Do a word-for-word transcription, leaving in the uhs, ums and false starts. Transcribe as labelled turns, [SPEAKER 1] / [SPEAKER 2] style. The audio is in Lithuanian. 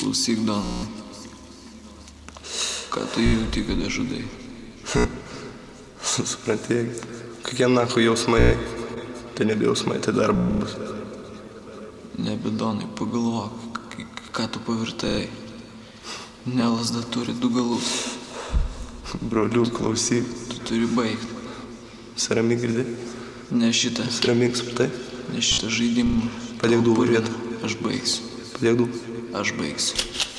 [SPEAKER 1] Klausyk, Donai. Ką tu jauti, kada žudai?
[SPEAKER 2] Supranti, kokie nako jausmai. Tai nebe jausmai, tai darbas.
[SPEAKER 1] Nebe, Donai, pagalvok, ką tu pavirtai. Ne lazda turi du galus.
[SPEAKER 2] Brolių, klausyk.
[SPEAKER 1] Tu turi baigti.
[SPEAKER 2] Sarami girdi?
[SPEAKER 1] Ne šitą.
[SPEAKER 2] Saramink, supratai?
[SPEAKER 1] Ne šitą žaidimą.
[SPEAKER 2] Padėk dūlų vietą.
[SPEAKER 1] Aš baigsiu.
[SPEAKER 2] Padėk dūlų.
[SPEAKER 1] Aš baigsiu.